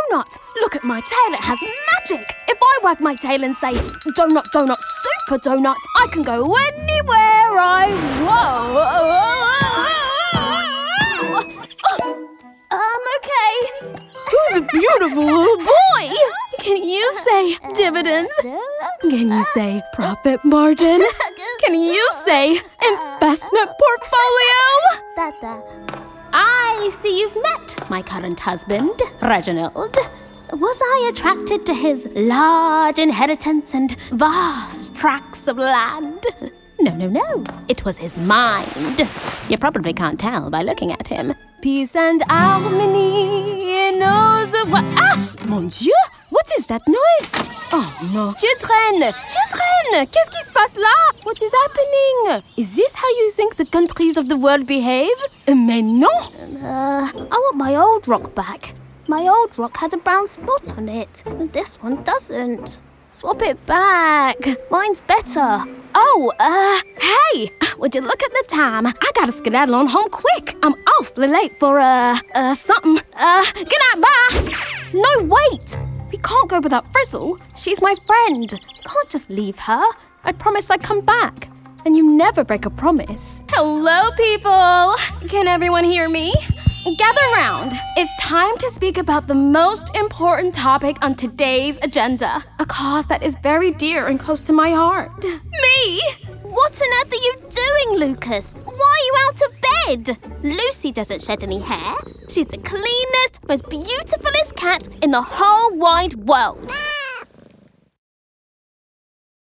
donut. Look at my tail, it has magic. If I wag my tail and say, donut, donut, super donut, I can go anywhere I okay. Who's a beautiful little boy? Can you say dividends? Can you say profit margin? Can you say investment portfolio? I see you've met my current husband, Reginald. Was I attracted to his large inheritance and vast tracts of land? No. It was his mind. You probably can't tell by looking at him. Peace and harmony, he knows what... Ah! Mon Dieu! What is that noise? Oh no. Children! Qu'est-ce qui se passe là? What is happening? Is this how you think the countries of the world behave? Mais non! I want my old rock back. My old rock had a brown spot on it, and this one doesn't. Swap it back. Mine's better. Oh, hey! Would you look at the time? I gotta skedaddle on home quick. I'm awfully late for, something. Good night, bye! No, wait! We can't go without Frizzle. She's my friend. We can't just leave her. I promised I'd come back. And you never break a promise. Hello, people! Can everyone hear me? Gather round. It's time to speak about the most important topic on today's agenda. A cause that is very dear and close to my heart. Me? What on earth are you doing, Lucas? Why are you out of bed? Lucy doesn't shed any hair. She's the cleanest, most beautifulest cat in the whole wide world.